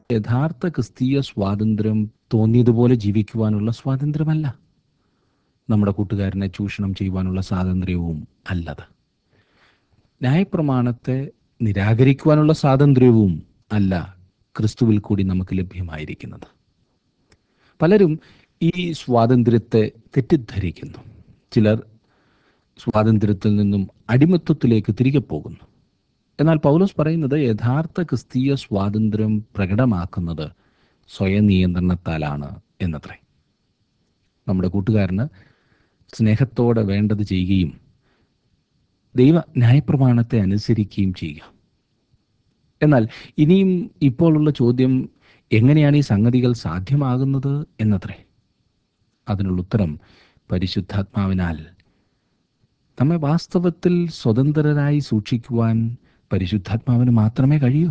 യഥാർത്ഥ ക്രിസ്തീയ സ്വാതന്ത്ര്യം തോന്നിയതുപോലെ ജീവിക്കുവാനുള്ള സ്വാതന്ത്ര്യമല്ല. നമ്മുടെ കൂട്ടുകാരനെ ചൂഷണം ചെയ്യുവാനുള്ള സ്വാതന്ത്ര്യവും അല്ലത്. ന്യായപ്രമാണത്തെ നിരാകരിക്കുവാനുള്ള സ്വാതന്ത്ര്യവും അല്ല ക്രിസ്തുവിൽ കൂടി നമുക്ക് ലഭ്യമായിരിക്കുന്നത്. പലരും ഈ സ്വാതന്ത്ര്യത്തെ തെറ്റിദ്ധരിക്കുന്നു. ചിലർ സ്വാതന്ത്ര്യത്തിൽ നിന്നും അടിമത്വത്തിലേക്ക് തിരികെ പോകുന്നു. എന്നാൽ പൗലോസ് പറയുന്നത് യഥാർത്ഥ ക്രിസ്തീയ സ്വാതന്ത്ര്യം പ്രകടമാക്കുന്നത് സ്വയം നിയന്ത്രണത്താലാണ് എന്നത്രേ. നമ്മുടെ കൂട്ടുകാരന് സ്നേഹത്തോടെ വേണ്ടത് ചെയ്യുകയും ദൈവ ന്യായപ്രമാണത്തെ അനുസരിക്കുകയും ചെയ്യുക. എന്നാൽ ഇനിയും ഇപ്പോഴുള്ള ചോദ്യം, എങ്ങനെയാണ് ഈ സംഗതികൾ സാധ്യമാകുന്നത് എന്നത്രേ. അതിനുള്ള ഉത്തരം പരിശുദ്ധാത്മാവിനാൽ. നമ്മെ വാസ്തവത്തിൽ സ്വതന്ത്രരായി സൂക്ഷിക്കുവാൻ പരിശുദ്ധാത്മാവിന് മാത്രമേ കഴിയൂ.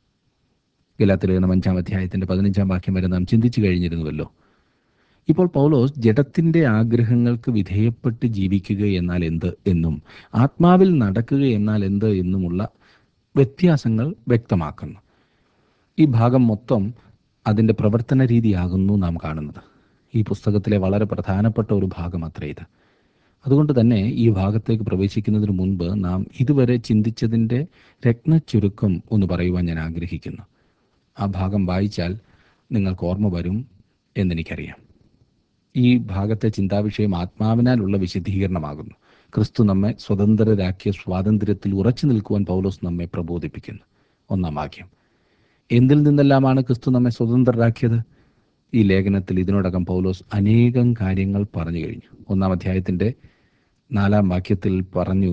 ഗലാത്യലേഖനം 5-ാം അധ്യായത്തിന്റെ 15-ാം വാക്യം വരെ നാം ചിന്തിച്ചു കഴിഞ്ഞിരുന്നുവല്ലോ. ഇപ്പോൾ പൗലോസ് ജഡത്തിന്റെ ആഗ്രഹങ്ങൾക്ക് വിധേയപ്പെട്ട് ജീവിക്കുക എന്നാൽ എന്ത് എന്നും ആത്മാവിൽ നടക്കുക എന്നാൽ എന്ത് എന്നുമുള്ള വ്യത്യാസങ്ങൾ വ്യക്തമാക്കുന്നു. ഈ ഭാഗം മൊത്തം അതിൻ്റെ പ്രവർത്തന രീതിയാകുന്നു നാം കാണുന്നത്. ഈ പുസ്തകത്തിലെ വളരെ പ്രധാനപ്പെട്ട ഒരു ഭാഗം അത്രേ ഇത്. അതുകൊണ്ട് തന്നെ ഈ ഭാഗത്തേക്ക് പ്രവേശിക്കുന്നതിന് മുൻപ് നാം ഇതുവരെ ചിന്തിച്ചതിൻ്റെ രത്നച്ചുരുക്കം ഒന്ന് പറയുവാൻ ഞാൻ ആഗ്രഹിക്കുന്നു. ആ ഭാഗം വായിച്ചാൽ നിങ്ങൾക്ക് ഓർമ്മ വരും എന്നെനിക്കറിയാം. ഈ ഭാഗത്തെ ചിന്താവിഷയം ആത്മാവിനാലുള്ള വിശദീകരണമാകുന്നു. ക്രിസ്തു നമ്മെ സ്വതന്ത്രരാക്കിയ സ്വാതന്ത്ര്യത്തിൽ ഉറച്ചു നിൽക്കുവാൻ പൗലോസ് നമ്മെ പ്രബോധിപ്പിക്കുന്നു. 1-ാം വാക്യം, എന്തിൽ നിന്നെല്ലാമാണ് ക്രിസ്തു നമ്മെ സ്വതന്ത്രരാക്കിയത്? ഈ ലേഖനത്തിൽ ഇതിനോടകം പൗലോസ് അനേകം കാര്യങ്ങൾ പറഞ്ഞു കഴിഞ്ഞു. 1-ാം അധ്യായത്തിൻ്റെ 4-ാം വാക്യത്തിൽ പറഞ്ഞു,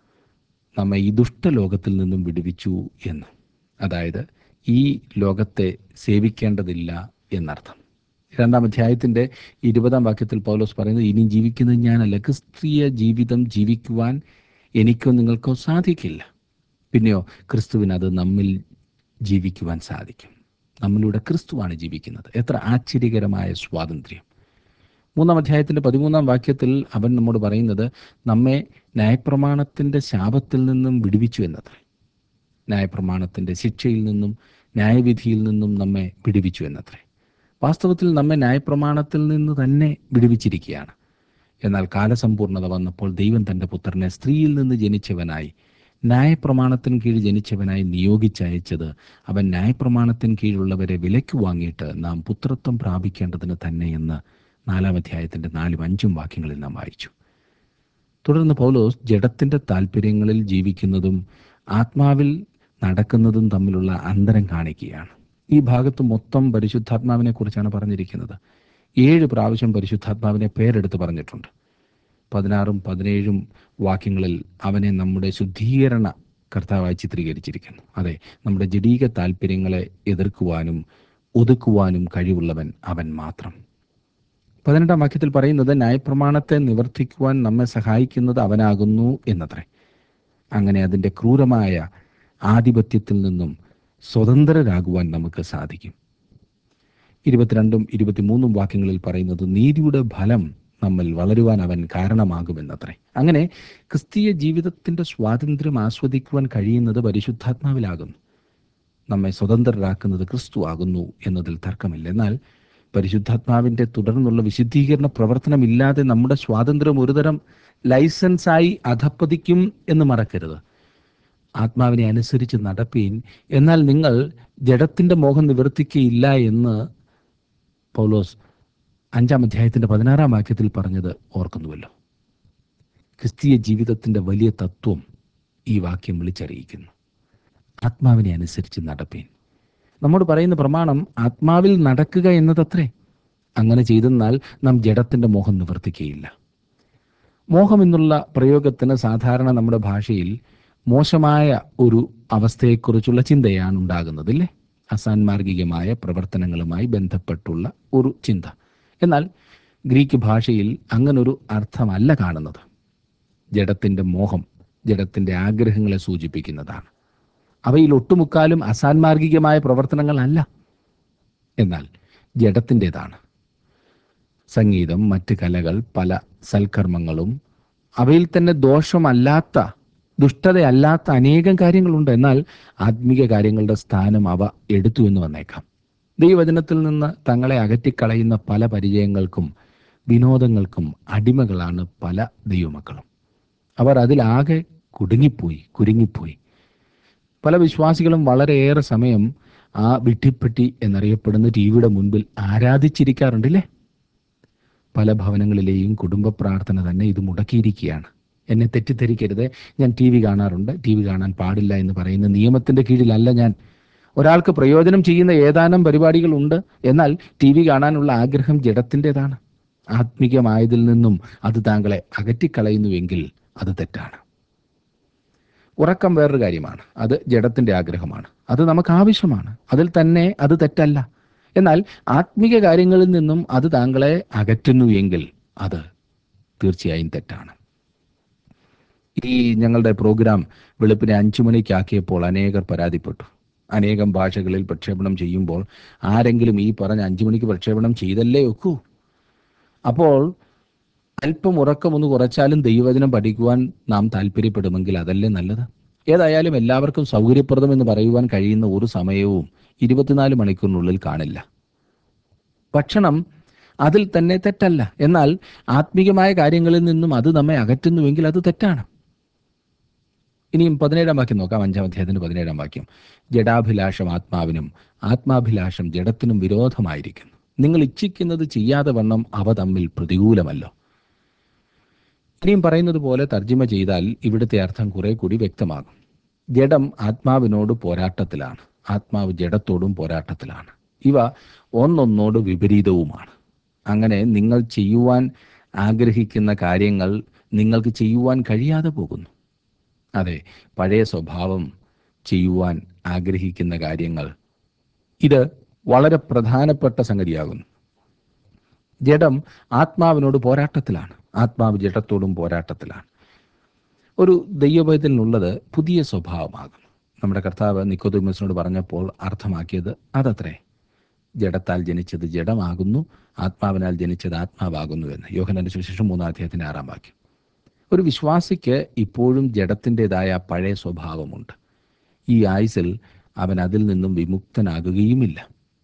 നമ്മെ ഈ ദുഷ്ടലോകത്തിൽ നിന്നും വിടുവിച്ചു എന്ന്. അതായത് ഈ ലോകത്തെ സേവിക്കേണ്ടതില്ല എന്നർത്ഥം. 2-ാം അധ്യായത്തിൻ്റെ 20-ാം വാക്യത്തിൽ പൗലോസ് പറയുന്നത്, ഇനി ജീവിക്കുന്നത് ഞാനല്ല, ക്രിസ്തീയ ജീവിതം ജീവിക്കുവാൻ എനിക്കോ നിങ്ങൾക്കോ സാധിക്കില്ല. പിന്നെയോ ക്രിസ്തുവിന് അത് നമ്മിൽ ജീവിക്കുവാൻ സാധിക്കും. നമ്മളിലൂടെ ക്രിസ്തുവാണ് ജീവിക്കുന്നത്. എത്ര ആശ്ചര്യകരമായ സ്വാതന്ത്ര്യം! 3-ാം അധ്യായത്തിൻ്റെ 13-ാം വാക്യത്തിൽ അവൻ നമ്മോട് പറയുന്നത്, നമ്മെ ന്യായപ്രമാണത്തിൻ്റെ ശാപത്തിൽ നിന്നും വിടുവിച്ചു എന്നത്രേ. ന്യായപ്രമാണത്തിൻ്റെ ശിക്ഷയിൽ നിന്നും ന്യായവിധിയിൽ നിന്നും നമ്മെ വിടുവിച്ചു എന്നത്രേ. വാസ്തവത്തിൽ നമ്മെ ന്യായപ്രമാണത്തിൽ നിന്ന് തന്നെ വിടുവിച്ചിരിക്കുകയാണ്. എന്നാൽ കാലസമ്പൂർണത വന്നപ്പോൾ ദൈവം തൻ്റെ പുത്രനെ സ്ത്രീയിൽ നിന്ന് ജനിച്ചവനായി, ന്യായപ്രമാണത്തിന് കീഴിൽ ജനിച്ചവനായി നിയോഗിച്ചയച്ചത് അവൻ ന്യായപ്രമാണത്തിന് കീഴിലുള്ളവരെ വിലയ്ക്ക് വാങ്ങിയിട്ട് നാം പുത്രത്വം പ്രാപിക്കേണ്ടതിന് തന്നെ എന്ന് 4-ാം അധ്യായത്തിൻ്റെ 4-5 വാക്യങ്ങളിൽ നാം വായിച്ചു. തുടർന്ന് പൗലോസ് ജഡത്തിൻ്റെ താല്പര്യങ്ങളിൽ ജീവിക്കുന്നതും ആത്മാവിൽ നടക്കുന്നതും തമ്മിലുള്ള അന്തരം കാണിക്കുകയാണ്. ഈ ഭാഗത്ത് മൊത്തം പരിശുദ്ധാത്മാവിനെ കുറിച്ചാണ് പറഞ്ഞിരിക്കുന്നത്. 7 പ്രാവശ്യം പരിശുദ്ധാത്മാവിനെ പേരെടുത്ത് പറഞ്ഞിട്ടുണ്ട്. 16-ഉം 17-ഉം വാക്യങ്ങളിൽ അവനെ നമ്മുടെ ശുദ്ധീകരണ കർത്താവായി ചിത്രീകരിച്ചിരിക്കുന്നു. അതെ, നമ്മുടെ ജഡീക താല്പര്യങ്ങളെ എതിർക്കുവാനും ഒതുക്കുവാനും കഴിവുള്ളവൻ അവൻ മാത്രം. 18-ാം വാക്യത്തിൽ പറയുന്നത്, ന്യായപ്രമാണത്തെ നിവർത്തിക്കുവാൻ നമ്മെ സഹായിക്കുന്നത് അവനാകുന്നു എന്നത്രേ. അങ്ങനെ അതിൻ്റെ ക്രൂരമായ ആധിപത്യത്തിൽ നിന്നും സ്വതന്ത്രരാകുവാൻ നമുക്ക് സാധിക്കും. 22-ഉം 23-ഉം വാക്യങ്ങളിൽ പറയുന്നത്, നീതിയുടെ ഫലം നമ്മിൽ വളരുവാൻ അവൻ കാരണമാകുമെന്നത്രേ. അങ്ങനെ ക്രിസ്തീയ ജീവിതത്തിൻ്റെ സ്വാതന്ത്ര്യം ആസ്വദിക്കുവാൻ കഴിയുന്നത് പരിശുദ്ധാത്മാവിലാകുന്നു. നമ്മെ സ്വതന്ത്രരാക്കുന്നത് ക്രിസ്തു ആകുന്നു എന്നതിൽ തർക്കമില്ല. എന്നാൽ പരിശുദ്ധാത്മാവിൻ്റെ തുടർന്നുള്ള വിശുദ്ധീകരണ പ്രവർത്തനമില്ലാതെ നമ്മുടെ സ്വാതന്ത്ര്യം ഒരുതരം ലൈസൻസായി അധപ്പതിക്കും എന്ന് മറക്കരുത്. ആത്മാവിനെ അനുസരിച്ച് നടപ്പീൻ, എന്നാൽ നിങ്ങൾ ജഡത്തിൻ്റെ മോഹം നിവർത്തിക്കയില്ല എന്ന് പൗലോസ് 5-ാം അധ്യായത്തിൻ്റെ 16-ാം വാക്യത്തിൽ പറഞ്ഞത് ഓർക്കുന്നുവല്ലോ. ക്രിസ്തീയ ജീവിതത്തിൻ്റെ വലിയ തത്വം ഈ വാക്യം വിളിച്ചറിയിക്കുന്നു. ആത്മാവിനെ അനുസരിച്ച് നടപ്പീൻ. നമ്മോട് പറയുന്ന പ്രമാണം ആത്മാവിൽ നടക്കുക എന്നതത്രേ. അങ്ങനെ ചെയ്തെന്നാൽ നാം ജഡത്തിൻ്റെ മോഹം നിവർത്തിക്കുകയില്ല. മോഹം എന്നുള്ള പ്രയോഗത്തിന് സാധാരണ നമ്മുടെ ഭാഷയിൽ മോശമായ ഒരു അവസ്ഥയെക്കുറിച്ചുള്ള ചിന്തയാണ് ഉണ്ടാകുന്നതില്ലേ? അസാൻമാർഗികമായ പ്രവർത്തനങ്ങളുമായി ബന്ധപ്പെട്ടുള്ള ഒരു ചിന്ത. എന്നാൽ ഗ്രീക്ക് ഭാഷയിൽ അങ്ങനൊരു അർത്ഥമല്ല കാണുന്നത്. ജഡത്തിൻ്റെ മോഹം ജഡത്തിൻ്റെ ആഗ്രഹങ്ങളെ സൂചിപ്പിക്കുന്നതാണ്. അവയിൽ ഒട്ടുമുക്കാലും അസാൻമാർഗികമായ പ്രവർത്തനങ്ങളല്ല, എന്നാൽ ജഡത്തിൻ്റെതാണ്. സംഗീതം, മറ്റ് കലകൾ, പല സൽക്കർമ്മങ്ങളും, അവയിൽ തന്നെ ദോഷമല്ലാത്ത, ദുഷ്ടതയല്ലാത്ത അനേകം കാര്യങ്ങളുണ്ട്. എന്നാൽ ആത്മീക കാര്യങ്ങളുടെ സ്ഥാനം അവ എടുത്തു എന്ന് വന്നേക്കാം. ദൈവവചനത്തിൽ നിന്ന് തങ്ങളെ അകറ്റിക്കളയുന്ന പല പരിചയങ്ങൾക്കും വിനോദങ്ങൾക്കും അടിമകളാണ് പല ദൈവമക്കളും. അവർ അതിലാകെ കുരുങ്ങിപ്പോയി. പല വിശ്വാസികളും വളരെയേറെ സമയം ആ വിഡ്ഢിപ്പെട്ടി എന്നറിയപ്പെടുന്ന ടിവിയുടെ മുൻപിൽ ആരാധിച്ചിരിക്കാറുണ്ടല്ലേ. പല ഭവനങ്ങളിലെയും കുടുംബ പ്രാർത്ഥന തന്നെ ഇത് മുടക്കിയിരിക്കുകയാണ്. എന്നെ തെറ്റിദ്ധരിക്കരുത്, ഞാൻ ടി വി കാണാറുണ്ട്, ടി വി കാണാൻ പാടില്ല എന്ന് പറയുന്ന നിയമത്തിൻ്റെ കീഴിലല്ല ഞാൻ. ഒരാൾക്ക് പ്രയോജനം ചെയ്യുന്ന ഏതാനും പരിപാടികളുണ്ട്. എന്നാൽ ടി വി കാണാനുള്ള ആഗ്രഹം ജഡത്തിൻ്റെതാണ്. ആത്മീകമായതിൽ നിന്നും അത് താങ്കളെ അകറ്റിക്കളയുന്നുവെങ്കിൽ അത് തെറ്റാണ്. ഉറക്കം വേറൊരു കാര്യമാണ്. അത് ജഡത്തിൻ്റെ ആഗ്രഹമാണ്. അത് നമുക്ക് ആവശ്യമാണ്. അതിൽ തന്നെ അത് തെറ്റല്ല. എന്നാൽ ആത്മീക കാര്യങ്ങളിൽ നിന്നും അത് താങ്കളെ അകറ്റുന്നുവെങ്കിൽ അത് തീർച്ചയായും തെറ്റാണ്. ഈ ഞങ്ങളുടെ പ്രോഗ്രാം വെളുപ്പിനെ 5 മണിക്കാക്കിയപ്പോൾ അനേകർ പരാതിപ്പെട്ടു. അനേകം ഭാഷകളിൽ പ്രക്ഷേപണം ചെയ്യുമ്പോൾ ആരെങ്കിലും ഈ പറഞ്ഞ 5 മണിക്ക് പ്രക്ഷേപണം ചെയ്തല്ലേ ഒക്കൂ? അപ്പോൾ അല്പം ഉറക്കമൊന്ന് കുറച്ചാലും ദൈവവചനം പഠിക്കുവാൻ നാം താല്പര്യപ്പെടുമെങ്കിൽ അതല്ലേ നല്ലത്? ഏതായാലും എല്ലാവർക്കും സൗകര്യപ്രദമെന്ന് പറയുവാൻ കഴിയുന്ന ഒരു സമയവും 24 മണിക്കൂറിനുള്ളിൽ കാണില്ല. ഭക്ഷണം അതിൽ തന്നെ തെറ്റല്ല. എന്നാൽ ആത്മീകമായ കാര്യങ്ങളിൽ നിന്നും അത് നമ്മെ അകറ്റുന്നുവെങ്കിൽ അത് തെറ്റാണ്. ഇനിയും 17-ാം വാക്യം നോക്കാം. 5-ാം അധ്യായത്തിന്റെ 17-ാം വാക്യം. ജഡാഭിലാഷം ആത്മാവിനും ആത്മാഭിലാഷം ജഡത്തിനും വിരോധമായിരിക്കുന്നു. നിങ്ങൾ ഇച്ഛിക്കുന്നത് ചെയ്യാതെ വണ്ണം അവ തമ്മിൽ പ്രതികൂലമല്ലോ. ഇനിയും പറയുന്നത് പോലെ തർജ്ജിമ ചെയ്താൽ ഇവിടുത്തെ അർത്ഥം കുറെ കൂടി വ്യക്തമാകും. ജഡം ആത്മാവിനോട് പോരാട്ടത്തിലാണ്, ആത്മാവ് ജഡത്തോടും പോരാട്ടത്തിലാണ്. ഇവ ഒന്നൊന്നോട് വിപരീതവുമാണ്. അങ്ങനെ നിങ്ങൾ ചെയ്യുവാൻ ആഗ്രഹിക്കുന്ന കാര്യങ്ങൾ നിങ്ങൾക്ക് ചെയ്യുവാൻ കഴിയാതെ പോകുന്നു. അതെ, പഴയ സ്വഭാവം ചെയ്യുവാൻ ആഗ്രഹിക്കുന്ന കാര്യങ്ങൾ, ഇത് വളരെ പ്രധാനപ്പെട്ട സംഗതിയാകുന്നു. ജഡം ആത്മാവിനോട് പോരാട്ടത്തിലാണ്, ആത്മാവ് ജഡത്തോടും പോരാട്ടത്തിലാണ്. ഒരു ദൈവഭയത്തിനുള്ളത് പുതിയ സ്വഭാവമാകുന്നു. നമ്മുടെ കർത്താവ് നിക്കോദെമോസിനോട് പറഞ്ഞപ്പോൾ അർത്ഥമാക്കിയത് അതത്രേ. ജഡത്താൽ ജനിച്ചത് ജഡമാകുന്നു, ആത്മാവിനാൽ ജനിച്ചത് ആത്മാവാകുന്നു എന്ന്. യോഹന്നാന്റെ സുവിശേഷം 3-ാം അധ്യായത്തിന്റെ 6-ാം വാക്യം. ഒരു വിശ്വാസിക്ക് ഇപ്പോഴും ജഡത്തിൻ്റെതായ പഴയ സ്വഭാവമുണ്ട്. ഈ ആയുസിൽ അവൻ അതിൽ നിന്നും വിമുക്തനാകുകയുമില്ല.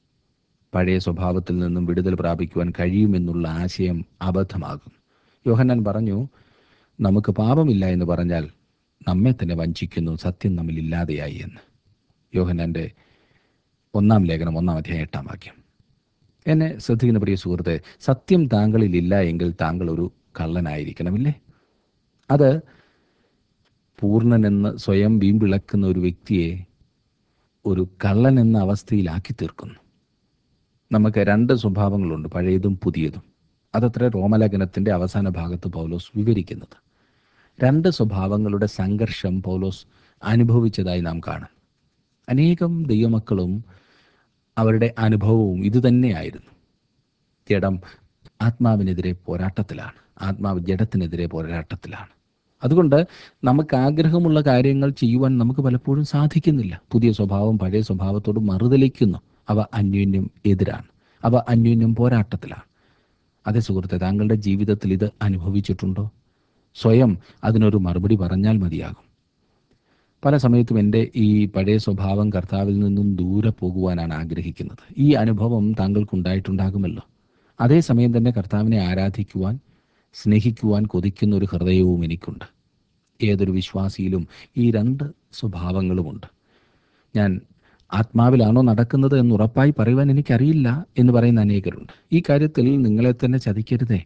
പഴയ സ്വഭാവത്തിൽ നിന്നും വിടുതൽ പ്രാപിക്കുവാൻ കഴിയുമെന്നുള്ള ആശയം അബദ്ധമാകും. യോഹന്നാൻ പറഞ്ഞു, നമുക്ക് പാപമില്ല എന്ന് പറഞ്ഞാൽ നമ്മെ തന്നെ വഞ്ചിക്കുന്നു, സത്യം നമ്മിൽ ഇല്ലാതെയായി എന്ന്. യോഹന്നാന്റെ 1-ാം ലേഖനം 1-ാം അധ്യായം 8-ാം വാക്യം. എന്നെ ശ്രദ്ധിക്കുന്ന പ്രിയ സുഹൃത്തെ, സത്യം താങ്കളിൽ ഇല്ല എങ്കിൽ താങ്കൾ ഒരു കള്ളനായിരിക്കണമില്ലേ? അത് പൂർണ്ണനെന്ന് സ്വയം വീമ്പിളക്കുന്ന ഒരു വ്യക്തിയെ ഒരു കള്ളൻ എന്ന അവസ്ഥയിലാക്കി തീർക്കുന്നു. നമുക്ക് 2 സ്വഭാവങ്ങളുണ്ട്, പഴയതും പുതിയതും. അതത്ര റോമലേഖനത്തിൻ്റെ അവസാന ഭാഗത്ത് പൗലോസ് വിവരിക്കുന്നത്. 2 സ്വഭാവങ്ങളുടെ സംഘർഷം പൗലോസ് അനുഭവിച്ചതായി നാം കാണും. അനേകം ദൈവമക്കളും അവരുടെ അനുഭവവും ഇതുതന്നെയായിരുന്നു. ജഡം ആത്മാവിനെതിരെ പോരാട്ടത്തിലാണ്, ആത്മാവ് ജഡത്തിനെതിരെ പോരാട്ടത്തിലാണ്. അതുകൊണ്ട് നമുക്ക് ആഗ്രഹമുള്ള കാര്യങ്ങൾ ചെയ്യുവാൻ നമുക്ക് പലപ്പോഴും സാധിക്കുന്നില്ല. പുതിയ സ്വഭാവം പഴയ സ്വഭാവത്തോട് മറുതലിക്കുന്നു. അവ അന്യോന്യം എതിരാണ്, അവ അന്യോന്യം പോരാട്ടത്തിലാണ്. അതേ സുഹൃത്തെ, താങ്കളുടെ ജീവിതത്തിൽ ഇത് അനുഭവിച്ചിട്ടുണ്ടോ? സ്വയം അതിനൊരു മറുപടി പറഞ്ഞാൽ മതിയാകും. പല സമയത്തും എൻ്റെ ഈ പഴയ സ്വഭാവം കർത്താവിൽ നിന്നും ദൂരെ പോകുവാനാണ് ആഗ്രഹിക്കുന്നത്. ഈ അനുഭവം താങ്കൾക്കുണ്ടായിട്ടുണ്ടാകുമല്ലോ. അതേസമയം തന്നെ കർത്താവിനെ ആരാധിക്കുവാൻ, സ്നേഹിക്കുവാൻ കൊതിക്കുന്ന ഒരു ഹൃദയവും എനിക്കുണ്ട്. ഏതൊരു വിശ്വാസിയിലും ഈ 2 സ്വഭാവങ്ങളുമുണ്ട്. ഞാൻ ആത്മാവിലാണോ നടക്കുന്നത് എന്ന് ഉറപ്പായി പറയുവാൻ എനിക്കറിയില്ല എന്ന് പറയുന്ന അനേകരുണ്ട്. ഈ കാര്യത്തിൽ നിങ്ങളെ തന്നെ ചതിക്കരുതേ.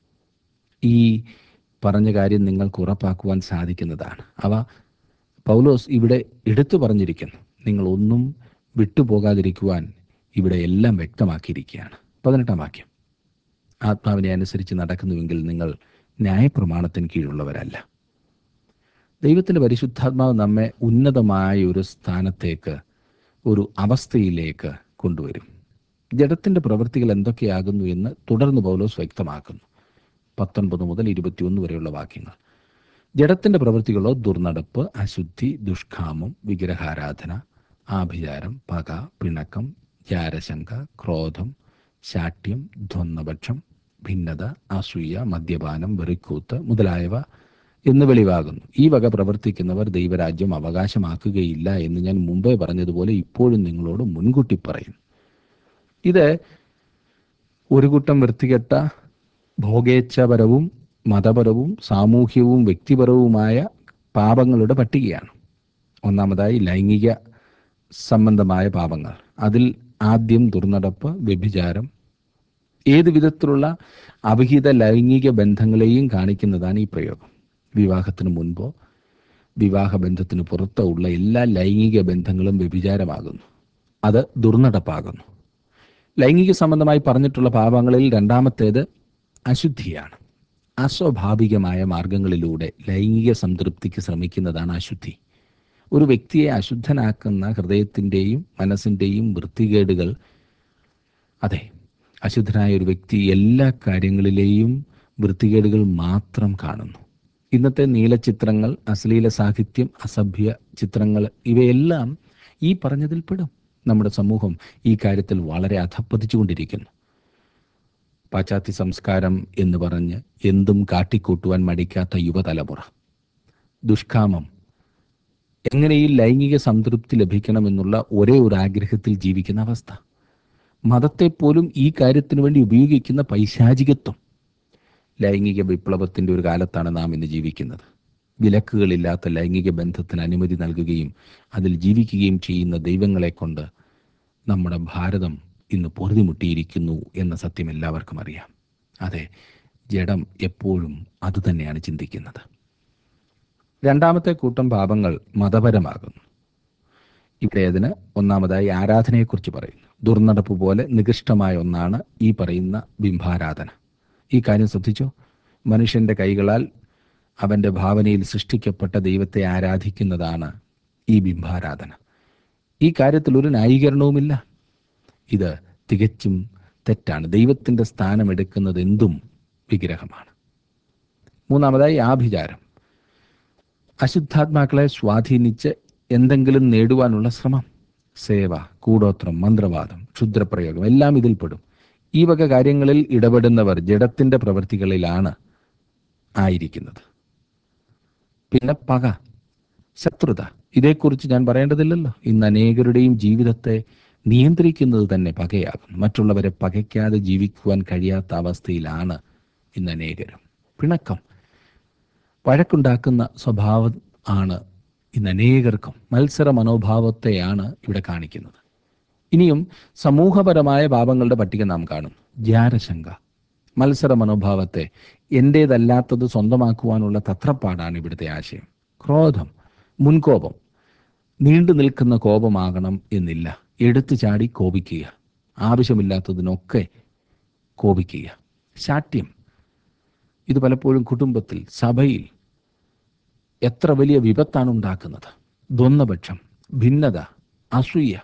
ഈ പറഞ്ഞ കാര്യം നിങ്ങൾക്ക് ഉറപ്പാക്കുവാൻ സാധിക്കുന്നതാണ്. അവ പൗലോസ് ഇവിടെ എടുത്തു പറഞ്ഞിരിക്കുന്നു. നിങ്ങളൊന്നും വിട്ടുപോകാതിരിക്കുവാൻ ഇവിടെ എല്ലാം വ്യക്തമാക്കിയിരിക്കുകയാണ്. 18-ാം വാക്യം. ആത്മാവിനെ അനുസരിച്ച് നടക്കുന്നുവെങ്കിൽ നിങ്ങൾ ന്യായപ്രമാണത്തിന് കീഴുള്ളവരല്ല. ദൈവത്തിൻ്റെ പരിശുദ്ധാത്മാവ് നമ്മെ ഉന്നതമായ ഒരു സ്ഥാനത്തേക്ക്, ഒരു അവസ്ഥയിലേക്ക് കൊണ്ടുവരും. ജഡത്തിൻ്റെ പ്രവൃത്തികൾ എന്തൊക്കെയാകുന്നു എന്ന് തുടർന്ന് പൗലോസ് വ്യക്തമാക്കുന്നു. 19 മുതൽ 21 വരെയുള്ള വാക്യങ്ങൾ. ജഡത്തിൻ്റെ പ്രവൃത്തികളോ ദുർനടപ്പ്, അശുദ്ധി, ദുഷ്കാമം, വിഗ്രഹാരാധന, ആഭിചാരം, പക, പിണക്കം, ജാരശങ്ക, ക്രോധം, ശാഠ്യം, ദ്വന്ദ്വപക്ഷം, ഭിന്നത, അസൂയ, മദ്യപാനം, വെറിക്കൂത്ത് മുതലായവ എന്ന് വെളിവാകുന്നു. ഈ വക പ്രവർത്തിക്കുന്നവർ ദൈവരാജ്യം അവകാശമാക്കുകയില്ല എന്ന് ഞാൻ മുമ്പേ പറഞ്ഞതുപോലെ ഇപ്പോഴും നിങ്ങളോട് മുൻകൂട്ടി പറയും. ഇത് ഒരു കൂട്ടം വൃത്തികെട്ട ഭോഗേച്ഛപരവും മതപരവും സാമൂഹ്യവും വ്യക്തിപരവുമായ പാപങ്ങളുടെ പട്ടികയാണ്. ഒന്നാമതായി ലൈംഗിക സംബന്ധമായ പാപങ്ങൾ. അതിൽ ആദ്യം ദുർനടപ്പ്, വ്യഭിചാരം, ഏത് വിധത്തിലുള്ള അവിഹിത ലൈംഗിക ബന്ധങ്ങളെയും കാണിക്കുന്നതാണ് ഈ പ്രയോഗം. വിവാഹത്തിന് മുൻപോ വിവാഹബന്ധത്തിന് പുറത്തോ ഉള്ള എല്ലാ ലൈംഗിക ബന്ധങ്ങളും വ്യഭിചാരമാകുന്നു. അത് ദുർനടപ്പാകുന്നു. ലൈംഗിക സംബന്ധമായി പറഞ്ഞിട്ടുള്ള പാപങ്ങളിൽ രണ്ടാമത്തേത് അശുദ്ധിയാണ്. അസ്വാഭാവികമായ മാർഗങ്ങളിലൂടെ ലൈംഗിക സംതൃപ്തിക്ക് ശ്രമിക്കുന്നതാണ് അശുദ്ധി. ഒരു വ്യക്തിയെ അശുദ്ധനാക്കുന്ന ഹൃദയത്തിൻ്റെയും മനസ്സിൻ്റെയും വൃത്തികേടുകൾ. അതെ, അശുദ്ധനായ ഒരു വ്യക്തി എല്ലാ കാര്യങ്ങളിലെയും വൃത്തികേടുകൾ മാത്രം കാണുന്നു. ഇന്നത്തെ നീലച്ചിത്രങ്ങൾ, അശ്ലീല സാഹിത്യം, അസഭ്യ ചിത്രങ്ങൾ, ഇവയെല്ലാം ഈ പറഞ്ഞതിൽ പെടും. നമ്മുടെ സമൂഹം ഈ കാര്യത്തിൽ വളരെ അധപ്പതിച്ചുകൊണ്ടിരിക്കുന്നു. പാശ്ചാത്യ സംസ്കാരം എന്ന് പറഞ്ഞ് എന്തും കാട്ടിക്കൂട്ടുവാൻ മടിക്കാത്ത യുവതലമുറ. ദുഷ്കാമം, എങ്ങനെ ഈ ലൈംഗിക സംതൃപ്തി ലഭിക്കണമെന്നുള്ള ഒരേ ഒരു ആഗ്രഹത്തിൽ ജീവിക്കുന്ന അവസ്ഥ. മതത്തെപ്പോലും ഈ കാര്യത്തിനു വേണ്ടി ഉപയോഗിക്കുന്ന പൈശാചികത്വം. ലൈംഗിക വിപ്ലവത്തിൻ്റെ ഒരു കാലത്താണ് നാം ഇന്ന് ജീവിക്കുന്നത്. വിലക്കുകളില്ലാത്ത ലൈംഗിക ബന്ധത്തിന് അനുമതി നൽകുകയും അതിൽ ജീവിക്കുകയും ചെയ്യുന്ന ദൈവങ്ങളെ കൊണ്ട് നമ്മുടെ ഭാരതം ഇന്ന് പൊറുതിമുട്ടിയിരിക്കുന്നു എന്ന സത്യം എല്ലാവർക്കും അറിയാം. അതെ, ജഡം എപ്പോഴും അതുതന്നെയാണ് ചിന്തിക്കുന്നത്. രണ്ടാമത്തെ കൂട്ടം പാപങ്ങൾ മതപരമാകുന്നു. ഇവിടെ അതിന് ഒന്നാമതായി ആരാധനയെക്കുറിച്ച് പറയുന്നു. ദുർനടപ്പ് പോലെ നികൃഷ്ടമായ ഒന്നാണ് ഈ പറയുന്ന ബിംബാരാധന. ഈ കാര്യം ശ്രദ്ധിച്ചോ? മനുഷ്യൻ്റെ കൈകളാൽ അവൻ്റെ ഭാവനയിൽ സൃഷ്ടിക്കപ്പെട്ട ദൈവത്തെ ആരാധിക്കുന്നതാണ് ഈ ബിംബാരാധന. ഈ കാര്യത്തിൽ ഒരു ന്യായീകരണവുമില്ല. ഇത് തികച്ചും തെറ്റാണ്. ദൈവത്തിൻ്റെ സ്ഥാനമെടുക്കുന്നത് എന്തും വിഗ്രഹമാണ്. മൂന്നാമതായി ആഭിചാരം. അശുദ്ധാത്മാക്കളെ സ്വാധീനിച്ച് എന്തെങ്കിലും നേടുവാനുള്ള ശ്രമം. സേവ, കൂടോത്രം, മന്ത്രവാദം, ക്ഷുദ്രപ്രയോഗം എല്ലാം ഇതിൽപ്പെടും. ഈ വക കാര്യങ്ങളിൽ ഇടപെടുന്നവർ ജഡത്തിൻ്റെ പ്രവൃത്തികളിലാണ് ആയിരിക്കുന്നത്. പിന്നെ പക, ശത്രുത. ഇതേക്കുറിച്ച് ഞാൻ പറയേണ്ടതില്ലല്ലോ. ഇന്ന് അനേകരുടെയും ജീവിതത്തെ നിയന്ത്രിക്കുന്നത് തന്നെ പകയാകും. മറ്റുള്ളവരെ പകയ്ക്കാതെ ജീവിക്കുവാൻ കഴിയാത്ത അവസ്ഥയിലാണ് ഇന്ന് അനേകരും. പിണക്കം, വഴക്കുണ്ടാക്കുന്ന സ്വഭാവം ആണ് ഇന്ന് അനേകർക്കും. മത്സര മനോഭാവത്തെയാണ് ഇവിടെ കാണിക്കുന്നത്. ഇനിയും സമൂഹപരമായ പാപങ്ങളുടെ പട്ടിക നാം കാണും. ജാരശങ്ക, മത്സര മനോഭാവത്തെ എൻ്റേതല്ലാത്തത് സ്വന്തമാക്കുവാനുള്ള തത്രപ്പാടാണ് ഇവിടുത്തെ ആശയം. ക്രോധം, മുൻകോപം. നീണ്ടു നിൽക്കുന്ന കോപമാകണം എന്നില്ല. എടുത്തു ചാടി കോപിക്കുക, ആവശ്യമില്ലാത്തതിനൊക്കെ കോപിക്കുക. ശാഠ്യം, ഇത് പലപ്പോഴും കുടുംബത്തിൽ, സഭയിൽ എത്ര വലിയ വിപത്താണ് ഉണ്ടാക്കുന്നത്. ദ്വന്ദ്പക്ഷം, ഭിന്നത, അസൂയ.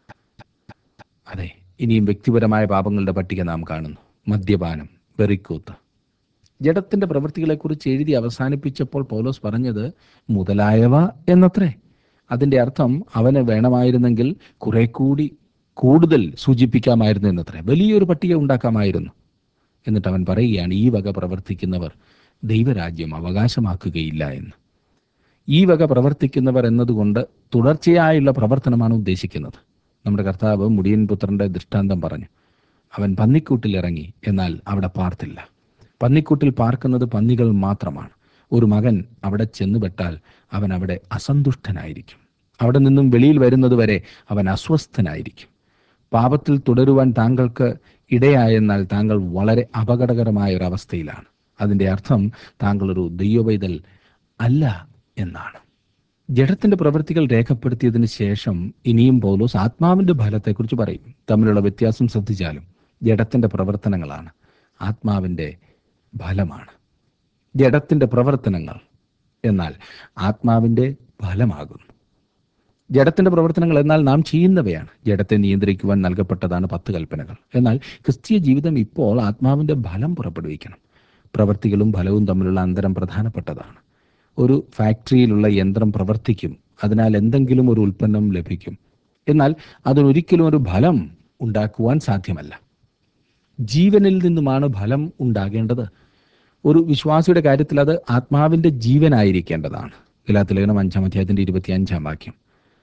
അതെ, ഇനിയും വ്യക്തിപരമായ പാപങ്ങളുടെ പട്ടിക നാം കാണുന്നു. മദ്യപാനം, വെറിക്കൂത്ത്. ജഡത്തിന്റെ പ്രവൃത്തികളെക്കുറിച്ച് എഴുതി അവസാനിപ്പിച്ചപ്പോൾ പൗലോസ് പറഞ്ഞത് മുതലായവ എന്നത്രേ. അതിൻ്റെ അർത്ഥം അവന് വേണമായിരുന്നെങ്കിൽ കുറെ കൂടി കൂടുതൽ സൂചിപ്പിക്കാമായിരുന്നു എന്നത്രേ. വലിയൊരു പട്ടിക ഉണ്ടാക്കാമായിരുന്നു. എന്നിട്ട് അവൻ പറയുകയാണ്, ഈ വക പ്രവർത്തിക്കുന്നവർ ദൈവരാജ്യം അവകാശമാക്കുകയില്ല എന്ന്. ഈ വക പ്രവർത്തിക്കുന്നവർ എന്നതുകൊണ്ട് തുടർച്ചയായുള്ള പ്രവർത്തനമാണ് ഉദ്ദേശിക്കുന്നത്. നമ്മുടെ കർത്താവ് മുടിയൻ പുത്രന്റെ ദൃഷ്ടാന്തം പറഞ്ഞു. അവൻ പന്നിക്കൂട്ടിൽ ഇറങ്ങി, എന്നാൽ അവിടെ പാർത്തില്ല. പന്നിക്കൂട്ടിൽ പാർക്കുന്നത് പന്നികൾ മാത്രമാണ്. ഒരു മകൻ അവിടെ ചെന്നുപെട്ടാൽ അവൻ അവിടെ അസന്തുഷ്ടനായിരിക്കും. അവിടെ നിന്നും വെളിയിൽ വരുന്നതുവരെ അവൻ അസ്വസ്ഥനായിരിക്കും. പാപത്തിൽ തുടരുവാൻ താങ്കൾക്ക് ഇടയായെന്നാൽ താങ്കൾ വളരെ അപകടകരമായ ഒരു അവസ്ഥയിലാണ്. അതിൻ്റെ അർത്ഥം താങ്കൾ ഒരു ദൈവപൈതൽ അല്ല എന്നാണ്. ജഡത്തിന്റെ പ്രവൃത്തികൾ രേഖപ്പെടുത്തിയതിന് ശേഷം ഇനിയും പൗലോസ് ആത്മാവിന്റെ ഫലത്തെക്കുറിച്ച് പറയും. തമ്മിലുള്ള വ്യത്യാസം ശ്രദ്ധിച്ചാലും ജഡത്തിന്റെ പ്രവർത്തനങ്ങളാണ്, ആത്മാവിന്റെ ഫലമാണ്. ജഡത്തിന്റെ പ്രവർത്തനങ്ങൾ എന്നാൽ ആത്മാവിന്റെ ഫലമാകുന്നു. ജഡത്തിന്റെ പ്രവർത്തനങ്ങൾ എന്നാൽ നാം ചെയ്യുന്നവയാണ്. ജഡത്തെ നിയന്ത്രിക്കുവാൻ നൽകപ്പെട്ടതാണ് 10 കൽപ്പനകൾ. എന്നാൽ ക്രിസ്തീയ ജീവിതം ഇപ്പോൾ ആത്മാവിന്റെ ഫലം പുറപ്പെടുവിക്കണം. പ്രവൃത്തികളും ഫലവും തമ്മിലുള്ള അന്തരം പ്രധാനപ്പെട്ടതാണ്. ഒരു ഫാക്ടറിയിലുള്ള യന്ത്രം പ്രവർത്തിക്കും, അതിനാൽ എന്തെങ്കിലും ഒരു ഉൽപ്പന്നം ലഭിക്കും. എന്നാൽ അതിനൊരിക്കലും ഒരു ഫലം ഉണ്ടാക്കുവാൻ സാധ്യമല്ല. ജീവനിൽ നിന്നുമാണ് ഫലം ഉണ്ടാകേണ്ടത്. ഒരു വിശ്വാസിയുടെ കാര്യത്തിൽ അത് ആത്മാവിന്റെ ജീവനായിരിക്കേണ്ടതാണ്. ഗലാത്യലേഖനം 5-ാം അധ്യായത്തിന്റെ 25-ാം വാക്യം.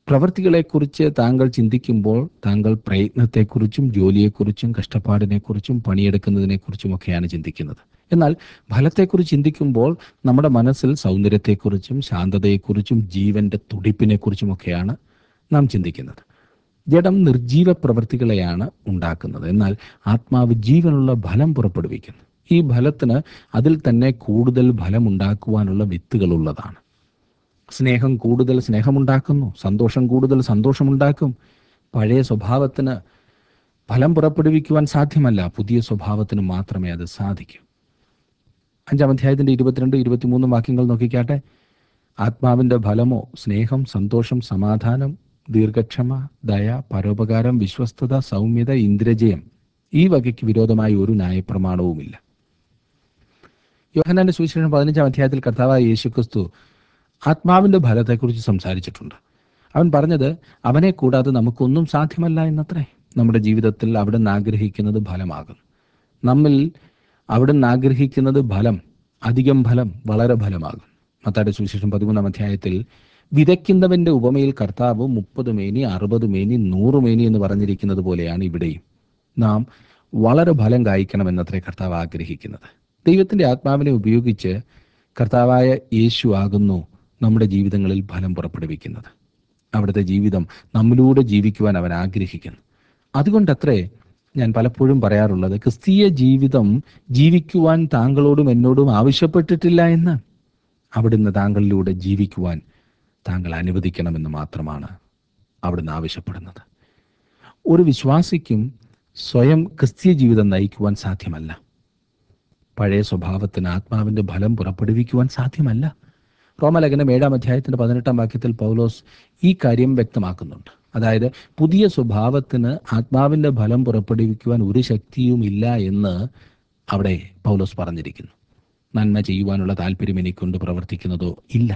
പ്രവൃത്തികളെക്കുറിച്ച് താങ്കൾ ചിന്തിക്കുമ്പോൾ താങ്കൾ പ്രയത്നത്തെക്കുറിച്ചും ജോലിയെക്കുറിച്ചും കഷ്ടപ്പാടിനെക്കുറിച്ചും പണിയെടുക്കുന്നതിനെക്കുറിച്ചുമൊക്കെയാണ് ചിന്തിക്കുന്നത്. എന്നാൽ ഫലത്തെക്കുറിച്ച് ചിന്തിക്കുമ്പോൾ നമ്മുടെ മനസ്സിൽ സൗന്ദര്യത്തെക്കുറിച്ചും ശാന്തതയെക്കുറിച്ചും ജീവന്റെ തുടിപ്പിനെക്കുറിച്ചുമൊക്കെയാണ് നാം ചിന്തിക്കുന്നത്. ജഡം നിർജീവ പ്രവൃത്തികളെയാണ് ഉണ്ടാക്കുന്നത്, എന്നാൽ ആത്മാവ് ജീവനുള്ള ഫലം പുറപ്പെടുവിക്കുന്നു. ഈ ഫലത്തിന് അതിൽ തന്നെ കൂടുതൽ ഫലമുണ്ടാക്കുവാനുള്ള വിത്തുകളുള്ളതാണ്. സ്നേഹം കൂടുതൽ സ്നേഹമുണ്ടാക്കുന്നു, സന്തോഷം കൂടുതൽ സന്തോഷമുണ്ടാക്കും. പഴയ സ്വഭാവത്തിന് ഫലം പുറപ്പെടുവിക്കുവാൻ സാധ്യമല്ല, പുതിയ സ്വഭാവത്തിന് മാത്രമേ അത് സാധിക്കൂ. 5-ാം അധ്യായത്തിന്റെ 22-23 വാക്യങ്ങൾ നോക്കിക്കാട്ടെ. ആത്മാവിന്റെ ഫലമോ സ്നേഹം, സന്തോഷം, സമാധാനം, ദീർഘക്ഷമ, ദയ, പരോപകാരം, വിശ്വസ്തത, സൗമ്യത, ഇന്ദ്രജയം. ഈ വകയ്ക്ക് വിരോധമായ ഒരു ന്യായപ്രമാണവുമില്ല. യോഹന്നാന്റെ സുവിശേഷം 15-ാം അധ്യായത്തിൽ കർത്താവായ യേശുക്രിസ്തു ആത്മാവിന്റെ ഫലത്തെക്കുറിച്ച് സംസാരിച്ചിട്ടുണ്ട്. അവൻ പറഞ്ഞത് അവനെ കൂടാതെ നമുക്കൊന്നും സാധ്യമല്ല എന്നത്രേ. നമ്മുടെ ജീവിതത്തിൽ അവിടുന്ന് ആഗ്രഹിക്കുന്നത് ഫലമാകും. നമ്മിൽ അവിടുന്ന് ആഗ്രഹിക്കുന്നത് ഫലം, അധികം ഫലം, വളരെ ഫലമാകും. മത്തായിയുടെ സുവിശേഷം 13-ാം അധ്യായത്തിൽ വിതയ്ക്കുന്നവന്റെ ഉപമയിൽ കർത്താവ് 30 മേനി, 60 മേനി, 100 മേനി എന്ന് പറഞ്ഞിരിക്കുന്നത് പോലെയാണ് ഇവിടെയും. നാം വളരെ ഫലം കായ്ക്കണമെന്നത്രേ കർത്താവ് ആഗ്രഹിക്കുന്നത്. ദൈവത്തിന്റെ ആത്മാവിനെ ഉപയോഗിച്ച് കർത്താവായ യേശു ആകുന്നു നമ്മുടെ ജീവിതങ്ങളിൽ ഫലം പുറപ്പെടുവിക്കുന്നത്. അവിടുത്തെ ജീവിതം നമ്മിലൂടെ ജീവിക്കുവാൻ അവൻ ആഗ്രഹിക്കുന്നു. അതുകൊണ്ടത്രേ ഞാൻ പലപ്പോഴും പറയാറുള്ളത്, ക്രിസ്തീയ ജീവിതം ജീവിക്കുവാൻ താങ്കളോടും എന്നോടും ആവശ്യപ്പെട്ടിട്ടില്ല എന്ന്. അവിടുന്ന് താങ്കളിലൂടെ ജീവിക്കുവാൻ താങ്കൾ അനുവദിക്കണമെന്ന് മാത്രമാണ് അവിടുന്ന് ആവശ്യപ്പെടുന്നത്. ഒരു വിശ്വാസിക്കും സ്വയം ക്രിസ്തീയ ജീവിതം നയിക്കുവാൻ സാധ്യമല്ല. പഴയ സ്വഭാവത്തിന് ആത്മാവിന്റെ ഫലം പുറപ്പെടുവിക്കുവാൻ സാധ്യമല്ല. റോമലേഖനം 7-ാം അധ്യായത്തിന്റെ 18-ാം വാക്യത്തിൽ പൗലോസ് ഈ കാര്യം വ്യക്തമാക്കുന്നുണ്ട്. അതായത് പുതിയ സ്വഭാവത്തിന് ആത്മാവിന്റെ ഫലം പുറപ്പെടുവിക്കുവാൻ ഒരു ശക്തിയുമില്ല എന്ന് അവിടെ പൗലോസ് പറഞ്ഞിരിക്കുന്നു. നന്മ ചെയ്യുവാനുള്ള താല്പര്യം എനിക്കൊണ്ട് പ്രവർത്തിക്കുന്നതോ ഇല്ല.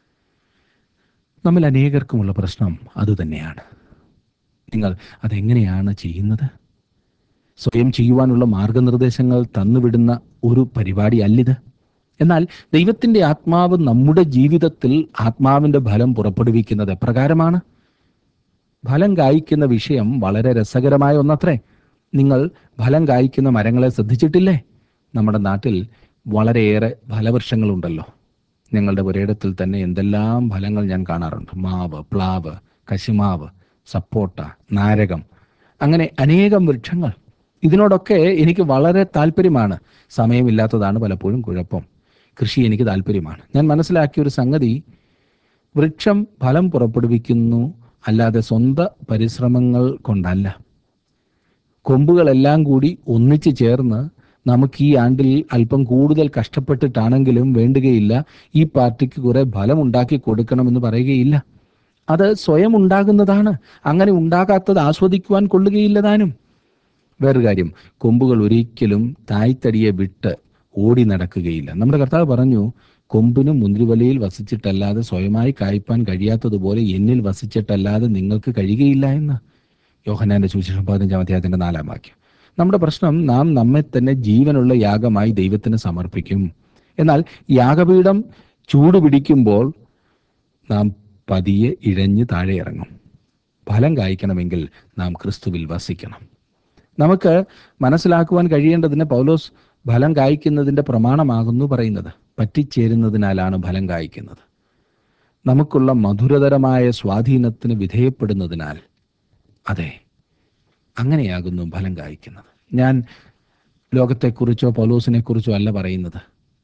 നമ്മിൽ അനേകർക്കുമുള്ള പ്രശ്നം അതുതന്നെയാണ്. നിങ്ങൾ അതെങ്ങനെയാണ് ചെയ്യുന്നത്? സ്വയം ചെയ്യുവാനുള്ള മാർഗനിർദ്ദേശങ്ങൾ തന്നുവിടുന്ന ഒരു പരിപാടി അല്ലിത്. എന്നാൽ ദൈവത്തിന്റെ ആത്മാവ് നമ്മുടെ ജീവിതത്തിൽ ആത്മാവിന്റെ ഫലം പുറപ്പെടുവിക്കുന്നത് എപ്രകാരമാണ്? ഫലം കായ്ക്കുന്ന വിഷയം വളരെ രസകരമായ ഒന്നത്രേ. നിങ്ങൾ ഫലം കായ്ക്കുന്ന മരങ്ങളെ ശ്രദ്ധിച്ചിട്ടില്ലേ? നമ്മുടെ നാട്ടിൽ വളരെയേറെ ഫലവൃക്ഷങ്ങളുണ്ടല്ലോ. ഞങ്ങളുടെ പുരയിടത്തിൽ തന്നെ എന്തെല്ലാം ഫലങ്ങൾ ഞാൻ കാണാറുണ്ട്. മാവ്, പ്ലാവ്, കശുമാവ്, സപ്പോട്ട, നാരകം, അങ്ങനെ അനേകം വൃക്ഷങ്ങൾ. ഇതിനോടൊക്കെ എനിക്ക് വളരെ താല്പര്യമാണ്. സമയമില്ലാത്തതാണ് പലപ്പോഴും കുഴപ്പം. കൃഷി എനിക്ക് താല്പര്യമാണ്. ഞാൻ മനസ്സിലാക്കിയ ഒരു സംഗതി, വൃക്ഷം ഫലം പുറപ്പെടുവിക്കുന്നു, അല്ലാതെ സ്വന്തം പരിശ്രമങ്ങൾ കൊണ്ടല്ല. കൊമ്പുകളെല്ലാം കൂടി ഒന്നിച്ചു ചേർന്ന് നമുക്ക് ഈ ആണ്ടിൽ അല്പം കൂടുതൽ കഷ്ടപ്പെട്ടിട്ടാണെങ്കിലും വേണ്ടുകയില്ല, ഈ പാർട്ടിക്ക് കുറെ ഫലം ഉണ്ടാക്കി കൊടുക്കണമെന്ന് പറയുകയില്ല. അത് സ്വയം ഉണ്ടാകുന്നതാണ്. അങ്ങനെ ഉണ്ടാകാത്തത് ആസ്വദിക്കുവാൻ കൊള്ളുകയില്ല താനും. വേറൊരു കാര്യം, കൊമ്പുകൾ ഒരിക്കലും തായ്തടിയെ വിട്ട് ഓടി നടക്കുകയില്ല. നമ്മുടെ കർത്താവ് പറഞ്ഞു, കൊമ്പിനും മുന്തിരിവലയിൽ വസിച്ചിട്ടല്ലാതെ സ്വയമായി കായ്പാൻ കഴിയാത്തതുപോലെ എന്നിൽ വസിച്ചിട്ടല്ലാതെ നിങ്ങൾക്ക് കഴിയുകയില്ല എന്ന്. യോഹന്നാന്റെ സുവിശേഷം 15-ാം അധ്യായത്തിന്റെ 4-ാം വാക്യം. നമ്മുടെ പ്രശ്നം, നാം നമ്മെ തന്നെ ജീവനുള്ള യാഗമായി ദൈവത്തിന് സമർപ്പിക്കും. എന്നാൽ യാഗപീഠം ചൂടുപിടിക്കുമ്പോൾ നാം പതിയെ ഇഴഞ്ഞ് താഴെ ഇറങ്ങും. ഫലം കായ്ക്കണമെങ്കിൽ നാം ക്രിസ്തുവിൽ വസിക്കണം. നമുക്ക് മനസ്സിലാക്കുവാൻ കഴിയേണ്ടതിന് പൗലോസ് ഫലം കായ്ക്കുന്നതിന്റെ പ്രമാണമാകുന്നു പറയുന്നത്. പറ്റിച്ചേരുന്നതിനാലാണ് ഫലം കായ്ക്കുന്നത്. നമുക്കുള്ള മധുരതരമായ സ്വാധീനത്തിന് വിധേയപ്പെടുന്നതിനാൽ, അതെ, അങ്ങനെയാകുന്നു ഫലം കായ്ക്കുന്നത്. ഞാൻ ലോകത്തെക്കുറിച്ചോ പൗലോസിനെ കുറിച്ചോ അല്ല പറയുന്നത്.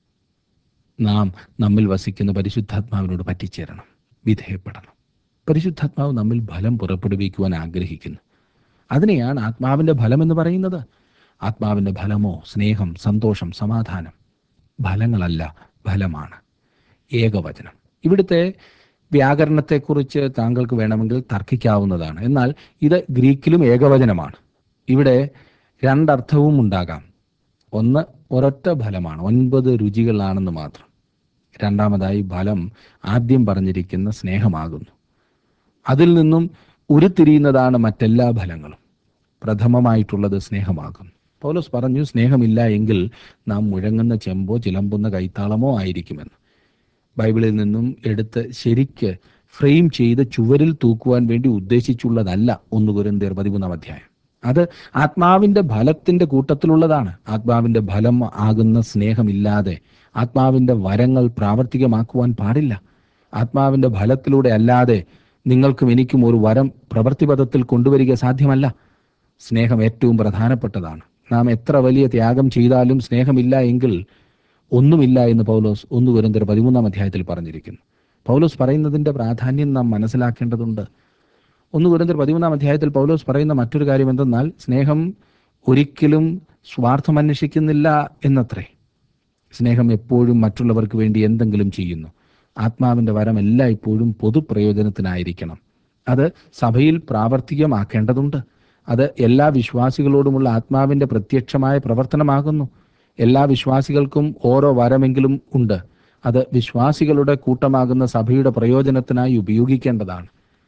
നാം നമ്മിൽ വസിക്കുന്ന പരിശുദ്ധാത്മാവിനോട് പറ്റിച്ചേരണം, വിധേയപ്പെടണം. പരിശുദ്ധാത്മാവ് നമ്മിൽ ഫലം പുറപ്പെടുവിക്കുവാൻ ആഗ്രഹിക്കുന്നു. അതിനെയാണ് ആത്മാവിന്റെ ഫലം എന്ന് പറയുന്നത്. ആത്മാവിന്റെ ഫലമോ സ്നേഹം, സന്തോഷം, സമാധാനം. ഫലങ്ങളല്ല, ഫലമാണ്. ഏകവചനം. ഇവിടുത്തെ വ്യാകരണത്തെക്കുറിച്ച് താങ്കൾക്ക് വേണമെങ്കിൽ തർക്കിക്കാവുന്നതാണ്. എന്നാൽ ഇത് ഗ്രീക്കിലും ഏകവചനമാണ്. ഇവിടെ രണ്ടർത്ഥവും ഉണ്ടാകാം. ഒന്ന്, ഒരൊറ്റ ഫലമാണ്, 9 രുചികളാണെന്ന് മാത്രം. രണ്ടാമതായി, ഫലം ആദ്യം പറഞ്ഞിരിക്കുന്ന സ്നേഹമാകുന്നു. അതിൽ നിന്നും ഉരുത്തിരിയുന്നതാണ് മറ്റെല്ലാ ഫലങ്ങളും. പ്രഥമമായിട്ടുള്ളത് സ്നേഹമാകും. പൗലോസ് പറഞ്ഞു, സ്നേഹമില്ല എങ്കിൽ നാം മുഴങ്ങുന്ന ചെമ്പോ ചിലമ്പുന്ന കൈത്താളമോ ആയിരിക്കുമെന്ന്. ബൈബിളിൽ നിന്നും എടുത്ത് ശരിക്ക് ഫ്രെയിം ചെയ്ത് ചുവരിൽ തൂക്കുവാൻ വേണ്ടി ഉദ്ദേശിച്ചുള്ളതല്ല 1 കൊരിന്ത്യർ 13 അധ്യായം. അത് ആത്മാവിന്റെ ഫലത്തിന്റെ കൂട്ടത്തിലുള്ളതാണ്. ആത്മാവിന്റെ ഫലം ആകുന്ന സ്നേഹമില്ലാതെ ആത്മാവിന്റെ വരങ്ങൾ പ്രാവർത്തികമാക്കുവാൻ പാടില്ല. ആത്മാവിന്റെ ഫലത്തിലൂടെ അല്ലാതെ നിങ്ങൾക്കും എനിക്കും ഒരു വരം പ്രവൃത്തിപഥത്തിൽ കൊണ്ടുവരിക സാധ്യമല്ല. സ്നേഹം ഏറ്റവും പ്രധാനപ്പെട്ടതാണ്. നാം എത്ര വലിയ ത്യാഗം ചെയ്താലും സ്നേഹമില്ല എങ്കിൽ ഒന്നുമില്ല എന്ന് പൗലോസ് 1 കൊരിന്ത്യർ 13 അധ്യായത്തിൽ പറഞ്ഞിരിക്കുന്നു. പൗലോസ് പറയുന്നതിന്റെ പ്രാധാന്യം നാം മനസ്സിലാക്കേണ്ടതുണ്ട്. 1 കൊരിന്ത്യർ 13 അധ്യായത്തിൽ പൗലോസ് പറയുന്ന മറ്റൊരു കാര്യം എന്തെന്നാൽ, സ്നേഹം ഒരിക്കലും സ്വാർത്ഥം അന്വേഷിക്കുന്നില്ല എന്നത്രേ. സ്നേഹം എപ്പോഴും മറ്റുള്ളവർക്ക് വേണ്ടി എന്തെങ്കിലും ചെയ്യുന്നു. ആത്മാവിന്റെ വരം എല്ലായ്പ്പോഴും പൊതുപ്രയോജനത്തിനായിരിക്കണം. അത് സഭയിൽ പ്രാവർത്തികമാക്കേണ്ടതുണ്ട്. അത് എല്ലാ വിശ്വാസികളോടുമുള്ള ആത്മാവിന്റെ പ്രത്യക്ഷമായ പ്രവർത്തനമാകുന്നു. എല്ലാ വിശ്വാസികൾക്കും ഓരോ വരമെങ്കിലും ഉണ്ട്. അത് വിശ്വാസികളുടെ കൂട്ടമാകുന്ന സഭയുടെ പ്രയോജനത്തിനായി ഉപയോഗിക്കേണ്ടതാണ്.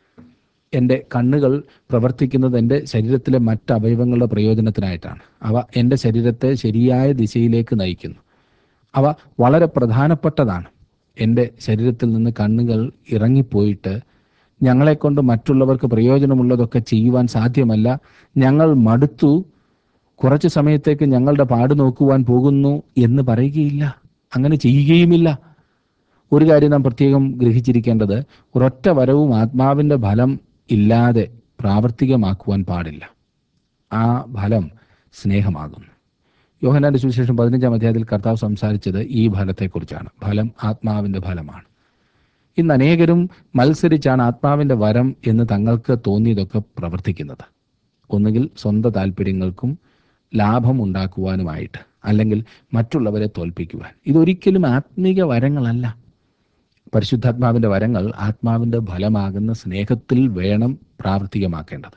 എൻ്റെ കണ്ണുകൾ പ്രവർത്തിക്കുന്നത് എൻ്റെ ശരീരത്തിലെ മറ്റ് അവയവങ്ങളുടെ പ്രയോജനത്തിനായിട്ടാണ്. അവ എൻ്റെ ശരീരത്തെ ശരിയായ ദിശയിലേക്ക് നയിക്കുന്നു. അവ വളരെ പ്രധാനപ്പെട്ടതാണ്. എൻ്റെ ശരീരത്തിൽ നിന്ന് കണ്ണുകൾ ഇറങ്ങിപ്പോയിട്ട് ഞങ്ങളെക്കൊണ്ട് മറ്റുള്ളവർക്ക് പ്രയോജനമുള്ളതൊക്കെ ചെയ്യുവാൻ സാധ്യമല്ല, ഞങ്ങൾ മടുത്തു, കുറച്ച് സമയത്തേക്ക് ഞങ്ങളുടെ പാട് നോക്കുവാൻ പോകുന്നു എന്ന് പറയുകയില്ല. അങ്ങനെ ചെയ്യുകയുമില്ല. ഒരു കാര്യം നാം പ്രത്യേകം ഗ്രഹിച്ചിരിക്കേണ്ടത്, ഒരൊറ്റ വരവും ആത്മാവിൻ്റെ ഫലം ഇല്ലാതെ പ്രാവർത്തികമാക്കുവാൻ പാടില്ല. ആ ഫലം സ്നേഹമാകുന്നു. യോഹന്നാന്റെ സുവിശേഷം 15 അധ്യായത്തിൽ കർത്താവ് സംസാരിച്ചത് ഈ ഫലത്തെക്കുറിച്ചാണ്. ഫലം ആത്മാവിൻ്റെ ഫലമാണ്. ഇന്ന് അനേകരും മത്സരിച്ചാണ് ആത്മാവിൻ്റെ വരം എന്ന് തങ്ങൾക്ക് തോന്നിയതൊക്കെ പ്രവർത്തിക്കുന്നത്. ഒന്നുകിൽ സ്വന്തം താല്പര്യങ്ങൾക്കും ലാഭം ഉണ്ടാക്കുവാനുമായിട്ട്, അല്ലെങ്കിൽ മറ്റുള്ളവരെ തോൽപ്പിക്കുവാൻ. ഇതൊരിക്കലും ആത്മീക വരങ്ങളല്ല. പരിശുദ്ധാത്മാവിൻ്റെ വരങ്ങൾ ആത്മാവിൻ്റെ ഫലമാകുന്ന സ്നേഹത്തിൽ വേണം പ്രാവർത്തികമാക്കേണ്ടത്.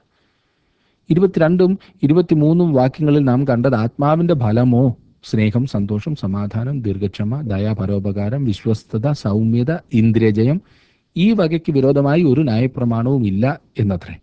22ഉം 23ഉം വാക്യങ്ങളിൽ നാം കണ്ടത് ആത്മാവിൻ്റെ ഫലമോ സ്നേഹം, സന്തോഷം, സമാധാനം, ദീർഘക്ഷമ, ദയ, പരോപകാരം, വിശ്വസ്തത, സൗമ്യത, ഇന്ദ്രിയജയം. ഈ വകയ്ക്ക് വിരോധമായി ഒരു ന്യായപ്രമാണവും ഇല്ല എന്നത്രേ.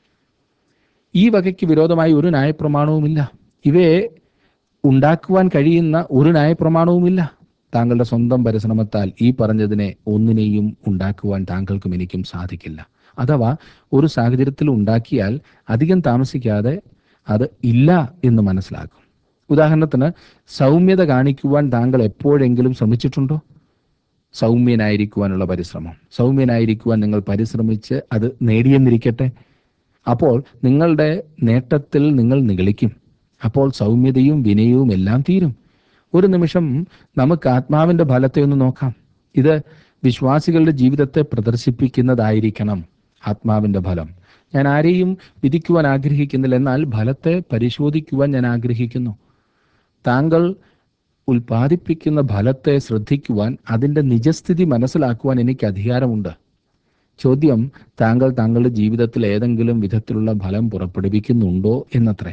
ഈ വകയ്ക്ക് വിരോധമായി ഒരു ന്യായപ്രമാണവുമില്ല. ഇവയെ ഉണ്ടാക്കുവാൻ കഴിയുന്ന ഒരു ന്യായപ്രമാണവുമില്ല. താങ്കളുടെ സ്വന്തം പരിശ്രമത്താൽ ഈ പറഞ്ഞതിനെ ഒന്നിനെയും ഉണ്ടാക്കുവാൻ താങ്കൾക്കും എനിക്കും സാധിക്കില്ല. അഥവാ ഒരു സാഹചര്യത്തിൽ ഉണ്ടാക്കിയാൽ അധികം താമസിക്കാതെ അത് ഇല്ല എന്ന് മനസ്സിലാക്കും. ഉദാഹരണത്തിന്, സൗമ്യത കാണിക്കുവാൻ താങ്കൾ എപ്പോഴെങ്കിലും ശ്രമിച്ചിട്ടുണ്ടോ? സൗമ്യനായിരിക്കുവാനുള്ള പരിശ്രമം. സൗമ്യനായിരിക്കുവാൻ നിങ്ങൾ പരിശ്രമിച്ച് അത് നേടിയെന്നിരിക്കട്ടെ. അപ്പോൾ നിങ്ങളുടെ നേട്ടത്തിൽ നിങ്ങൾ നിഗളിക്കും. അപ്പോൾ സൗമ്യതയും വിനയവും എല്ലാം തീരും. ഒരു നിമിഷം നമുക്ക് ആത്മാവിൻ്റെ ഫലത്തെ ഒന്ന് നോക്കാം. ഇത് വിശ്വാസികളുടെ ജീവിതത്തെ പ്രദർശിപ്പിക്കുന്നതായിരിക്കണം. ആത്മാവിൻ്റെ ഫലം. ഞാൻ ആരെയും വിധിക്കുവാൻ ആഗ്രഹിക്കുന്നില്ല, എന്നാൽ ഫലത്തെ പരിശോധിക്കുവാൻ ഞാൻ ആഗ്രഹിക്കുന്നു. താങ്കൾ ഉൽപ്പാദിപ്പിക്കുന്ന ഫലത്തെ ശ്രദ്ധിക്കുവാൻ, അതിൻ്റെ നിജസ്ഥിതി മനസ്സിലാക്കുവാൻ എനിക്ക് അധികാരമുണ്ട്. ചോദ്യം, താങ്കൾ താങ്കളുടെ ജീവിതത്തിൽ ഏതെങ്കിലും വിധത്തിലുള്ള ഫലം പുറപ്പെടുവിക്കുന്നുണ്ടോ എന്നത്രേ.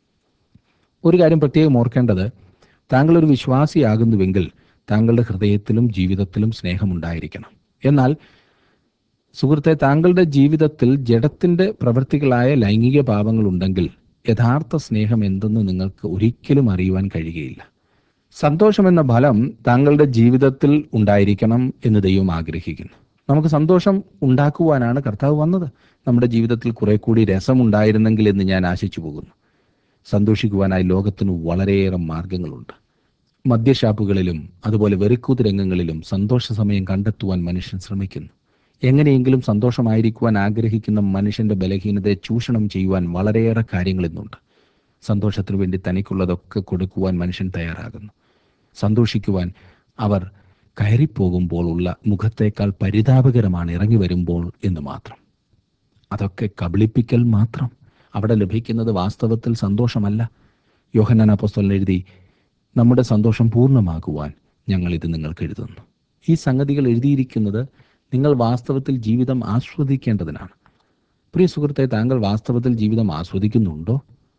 ഒരു കാര്യം പ്രത്യേകം ഓർക്കേണ്ടത്, താങ്കൾ ഒരു വിശ്വാസിയാകുന്നുവെങ്കിൽ താങ്കളുടെ ഹൃദയത്തിലും ജീവിതത്തിലും സ്നേഹമുണ്ടായിരിക്കണം. എന്നാൽ സുഹൃത്തെ, താങ്കളുടെ ജീവിതത്തിൽ ജഡത്തിൻ്റെ പ്രവൃത്തികളായ ലൈംഗിക പാപങ്ങളുണ്ടെങ്കിൽ യഥാർത്ഥ സ്നേഹം എന്തെന്ന് നിങ്ങൾക്ക് ഒരിക്കലും അറിയുവാൻ കഴിയുകയില്ല. സന്തോഷമെന്ന ഫലം താങ്കളുടെ ജീവിതത്തിൽ ഉണ്ടായിരിക്കണം എന്ന് ദൈവം ആഗ്രഹിക്കുന്നു. നമുക്ക് സന്തോഷം ഉണ്ടാക്കുവാനാണ് കർത്താവ് വന്നത്. നമ്മുടെ ജീവിതത്തിൽ കുറെ കൂടി രസമുണ്ടായിരുന്നെങ്കിൽ എന്ന് ഞാൻ ആശിച്ചു പോകുന്നു. സന്തോഷിക്കുവാനായി ലോകത്തിന് വളരെയേറെ മാർഗങ്ങളുണ്ട്. മദ്യഷാപ്പുകളിലും അതുപോലെ വെറിക്കൂത്ത് രംഗങ്ങളിലും സന്തോഷ സമയം കണ്ടെത്തുവാൻ മനുഷ്യൻ ശ്രമിക്കുന്നു. എങ്ങനെയെങ്കിലും സന്തോഷമായിരിക്കുവാൻ ആഗ്രഹിക്കുന്ന മനുഷ്യന്റെ ബലഹീനതയെ ചൂഷണം ചെയ്യുവാൻ വളരെയേറെ കാര്യങ്ങൾ ഇന്നുണ്ട്. സന്തോഷത്തിനു വേണ്ടി തനിക്കുള്ളതൊക്കെ കൊടുക്കുവാൻ മനുഷ്യൻ തയ്യാറാകുന്നു. സന്തോഷിക്കുവാൻ അവർ കയറിപ്പോകുമ്പോൾ ഉള്ള മുഖത്തേക്കാൾ പരിതാപകരമാണ് ഇറങ്ങി വരുമ്പോൾ എന്ന് മാത്രം. അതൊക്കെ കബളിപ്പിക്കൽ മാത്രം. അവിടെ ലഭിക്കുന്നത് വാസ്തവത്തിൽ സന്തോഷമല്ല. യോഹന്നാൻ അപ്പോസ്തലൻ എഴുതി, നമ്മുടെ സന്തോഷം പൂർണ്ണമാക്കുവാൻ ഞങ്ങളിത് നിങ്ങൾക്ക് എഴുതുന്നു. ഈ സംഗതികൾ എഴുതിയിരിക്കുന്നത് നിങ്ങൾ വാസ്തവത്തിൽ ജീവിതം ആസ്വദിക്കേണ്ടതിനാണ്. പ്രിയ സുഹൃത്തെ, താങ്കൾ വാസ്തവത്തിൽ ജീവിതം ആസ്വദിക്കുന്നുണ്ടോ?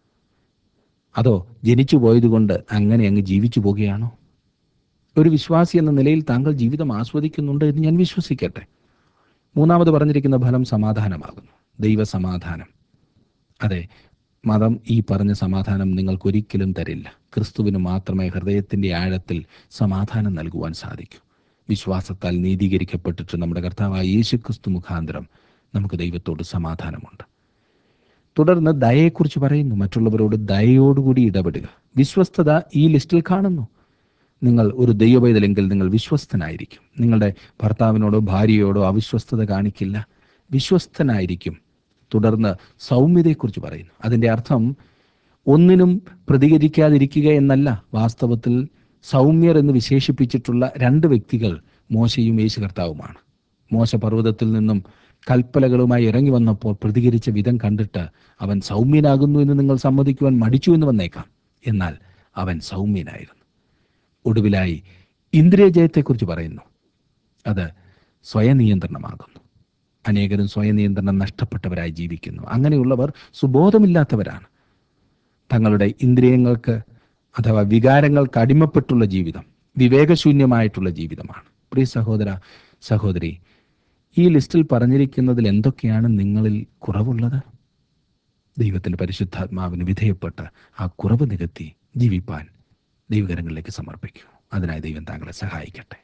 അതോ ജനിച്ചു പോയതുകൊണ്ട് അങ്ങനെ അങ്ങ് ജീവിച്ചു പോകുകയാണോ? ഒരു വിശ്വാസി എന്ന നിലയിൽ താങ്കൾ ജീവിതം ആസ്വദിക്കുന്നുണ്ട് എന്ന് ഞാൻ വിശ്വസിക്കട്ടെ. മൂന്നാമത് പറഞ്ഞിരിക്കുന്ന ഫലം സമാധാനമാകുന്നു. ദൈവസമാധാനം. അതെ, മതം ഈ പറഞ്ഞ സമാധാനം നിങ്ങൾക്കൊരിക്കലും തരില്ല. ക്രിസ്തുവിന് മാത്രമേ ഹൃദയത്തിൻ്റെ ആഴത്തിൽ സമാധാനം നൽകുവാൻ സാധിക്കൂ. വിശ്വാസത്താൽ നീതീകരിക്കപ്പെട്ടിട്ട് നമ്മുടെ കർത്താവായ യേശുക്രിസ്തു മുഖാന്തരം നമുക്ക് ദൈവത്തോട് സമാധാനമുണ്ട്. തുടർന്ന് ദയയെക്കുറിച്ച് പറയുന്നു. മറ്റുള്ളവരോട് ദയയോടുകൂടി ഇടപെടുക. വിശ്വസ്തത ഈ ലിസ്റ്റിൽ കാണുന്നു. നിങ്ങൾ ഒരു ദൈവപൈതലെങ്കിൽ നിങ്ങൾ വിശ്വസ്തനായിരിക്കും. നിങ്ങളുടെ ഭർത്താവിനോടോ ഭാര്യയോടോ അവിശ്വസ്തത കാണിക്കില്ല, വിശ്വസ്തനായിരിക്കും. തുടർന്ന് സൗമ്യതയെക്കുറിച്ച് പറയുന്നു. അതിൻ്റെ അർത്ഥം ഒന്നിനും പ്രതികരിക്കാതിരിക്കുക എന്നല്ല. വാസ്തവത്തിൽ സൗമ്യർ എന്ന് വിശേഷിപ്പിച്ചിട്ടുള്ള രണ്ട് വ്യക്തികൾ മോശയും യേശു കർത്താവുമാണ്. മോശ പർവ്വതത്തിൽ നിന്നും കൽപ്പലകളുമായി ഇറങ്ങി വന്നപ്പോൾ പ്രതികരിച്ച വിധം കണ്ടിട്ട് അവൻ സൗമ്യനാകുന്നു എന്ന് നിങ്ങൾ സമ്മതിക്കുവാൻ മടിച്ചു എന്ന് വന്നേക്കാം. എന്നാൽ അവൻ സൗമ്യനായിരുന്നു. ഒടുവിലായി ഇന്ദ്രിയജയത്തെക്കുറിച്ച് പറയുന്നു. അത് സ്വയനിയന്ത്രണമാകുന്നു. അനേകരും സ്വയനിയന്ത്രണം നഷ്ടപ്പെട്ടവരായി ജീവിക്കുന്നു. അങ്ങനെയുള്ളവർ സുബോധമില്ലാത്തവരാണ്. തങ്ങളുടെ ഇന്ദ്രിയങ്ങൾക്ക് അഥവാ വികാരങ്ങൾക്ക് അടിമപ്പെട്ടുള്ള ജീവിതം വിവേകശൂന്യമായിട്ടുള്ള ജീവിതമാണ്. പ്രിയ സഹോദര, സഹോദരി, ഈ ലിസ്റ്റിൽ പറഞ്ഞിരിക്കുന്നതിൽ എന്തൊക്കെയാണ് നിങ്ങളിൽ കുറവുള്ളത്? ദൈവത്തിൻ്റെ പരിശുദ്ധാത്മാവിന് വിധേയപ്പെട്ട് ആ കുറവ് നികത്തി ജീവിപ്പാൻ ദൈവകരങ്ങളിലേക്ക് സമർപ്പിക്കൂ. അതിനായി ദൈവം താങ്കളെ സഹായിക്കട്ടെ.